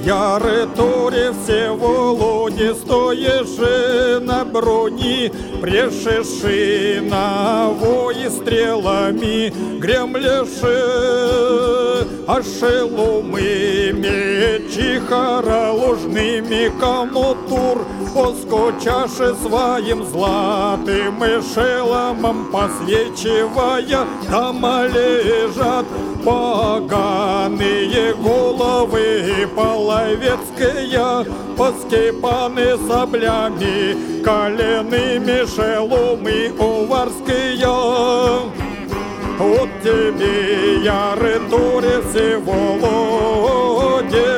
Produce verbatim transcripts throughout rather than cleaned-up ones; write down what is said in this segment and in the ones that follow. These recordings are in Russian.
Яриторе Всеволоде, стоеше на брони, прешеши на вои стрелами, гремлеши ашелумы, мечи ложными конотур, поскочаши своим златым эшеломом, посвечивая, там лежат поганые головы половецкие, поскипаны саблями, коленными шеломы уварские. Вот тебе, Яриторе Всеволоде,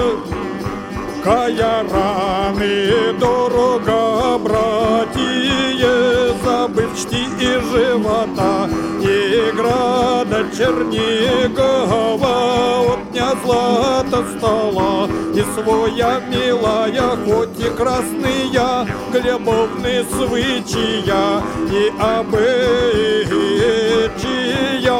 кая раны дорога, братья, забыть чти и живота, и града Чернигова, от дня злата стола, и своя милая, хоть и красная, глебовны свычия и обычая.